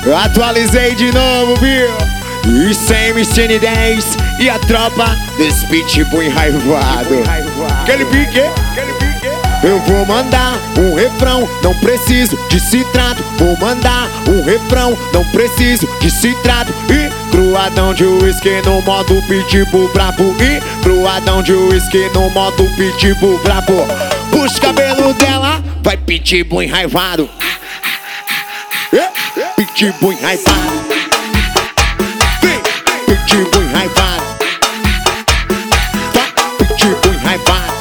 Atualizei de novo, viu? E sem MCN10 e a tropa desse pitbull enraivado. Aquele pique. Eu vou mandar um refrão, não preciso de citrato. Vou mandar um refrão, não preciso de citrato. E cruadão de uísque no modo pitbull brabo. E cruadão de uísque no modo pitbull brabo. Puxa o cabelo dela, vai pitbull enraivado. Pitbull enraivado. Vem, pitbull enraivado. Vai, pitbull enraivado.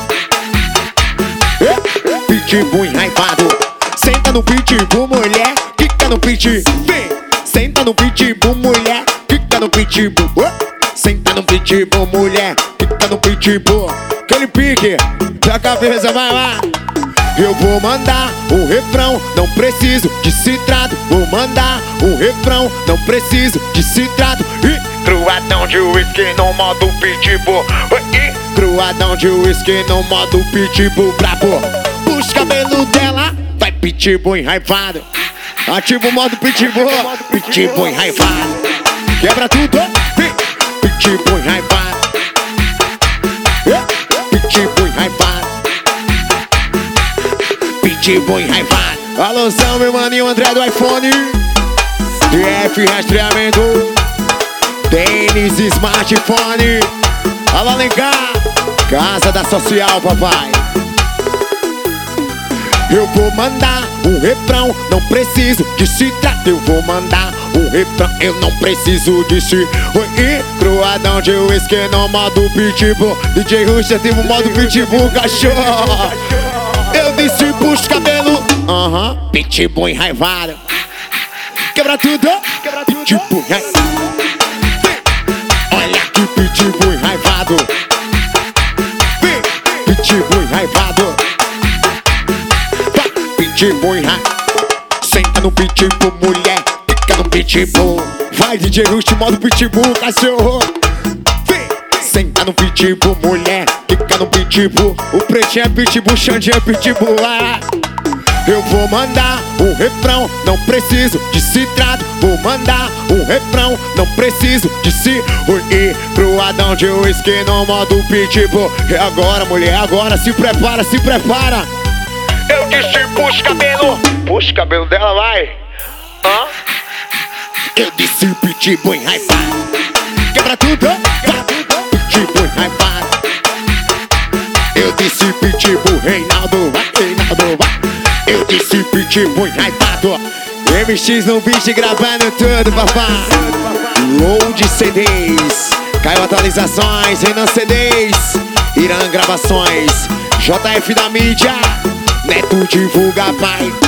Pitbull enraivado. Senta no pitbull, mulher, fica no pitbull. Vem, senta no pitbull, mulher, fica no pitbull. Senta no pitbull, mulher, fica no pitbull. Aquele pique da cabeça, vai lá. Eu vou mandar um refrão, não preciso de citrato. Vou mandar um refrão, não preciso de citrato. E cruadão de uísque no modo pitbull. E cruadão de uísque no modo pitbull brabo. Puxa o cabelo dela, vai pitbull enraivado. Ativa o modo pitbull, pitbull enraivado. Quebra tudo, pitbull enraivado. Pitbull enraivado. Pitbull enraivado. Alôzão, meu maninho André do iPhone. DF rastreamento. Tênis smartphone. Alô, Alencar, casa da social, papai. Eu vou mandar um refrão, não preciso de citrato. Eu vou mandar um refrão, eu não preciso de citrato. E cruadão de uísque no modo pitbull. DJ Rush ativa o modo pitbull, cachorro. Eu disse puxa o cabelo, pitbull enraivado. Quebra tudo, pitbull enraivado. Olha que pitbull enraivado. Pitbull enraivado. Pitbull enraivado. Senta no pitbull, mulher, fica no pitbull. Vai DJ Rush, modo pitbull, cachorro. Senta no pitbull, mulher, fica no pitbull. O pretinho é pitbull, Xandinho é pitbull. Eu vou mandar um refrão, não preciso de citrato. Vou mandar um refrão, não preciso de citrato. E cruadão de uísque no modo pitbull. E agora, mulher, agora se prepara, se prepara. Eu disse puxa o cabelo dela, vai. Eu disse pitbull enraivado. Quebra tudo, pitbull enraivado. Eu disse pitbull, Reinaldo, vai. Eu disse pitbull enraivado. MX no beat gravando tudo, papai. Load CDs, caiu atualizações, Renan CDs, Irã gravações, JF da mídia, Neto divulga, pai.